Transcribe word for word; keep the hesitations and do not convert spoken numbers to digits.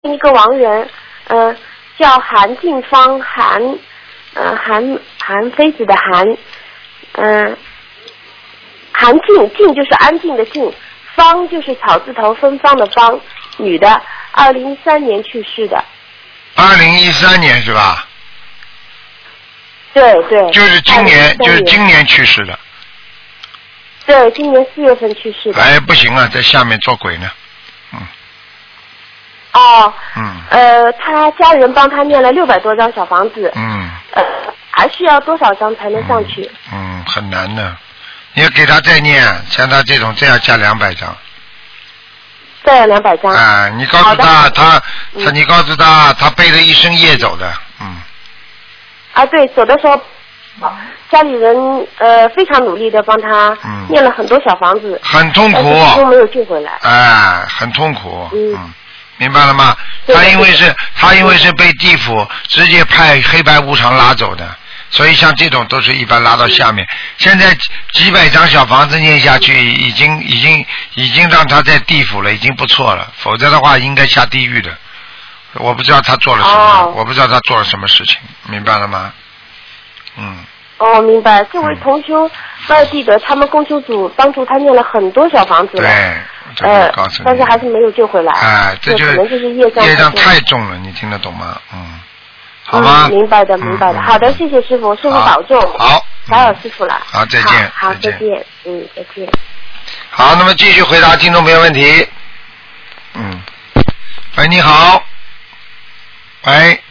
一个亡人，呃，叫韩静芳，韩，呃，韩韩非子的韩，嗯、呃，韩静，静就是安静的静，芳就是草字头芬芳的芳，女的，二零一三年去世的。 二零一三年是吧？ 对对。 就是今年，就是今年去世的。 对，今年四月份去世的。 哎，不行啊，在下面做鬼呢。嗯。 哦。 嗯。 呃，他家人帮他念了六百多张小房子。 嗯。 呃，还需要多少张才能上去？ 嗯，嗯很难的。你要给他再念，像他这种，这样加两百张。 再要两百张。 啊，你告诉他，他他，你告诉他，他背着一身业走的，嗯。 啊，对，走的时候。家里人呃非常努力的帮他念了很多小房子， 很痛苦， 都没有救回来。 哎，很痛苦， 嗯， 嗯明白了吗？他因为是，他因为是被地府直接派黑白无常拉走的，所以像这种都是一般拉到下面。现在几百张小房子念下去，已经已经已经让他在地府了，已经不错了，否则的话应该下地狱的。我不知道他做了什么，哦、我不知道他做了什么事情，明白了吗？嗯。 哦，明白。这位同修外地的，他们共修组帮助他念了很多小房子了。 对， 呃，但是还是没有救回来。 哎，这就可能就是业障业障太重了，你听得懂吗？嗯，好吗？ 嗯、明白的，明白的。嗯、好的，谢谢师傅，师傅保重。 好， 打扰师傅了。 好，再见。 好，再见。嗯，再见。 好，那么继续回答听众朋友问题。嗯，喂，你好。喂。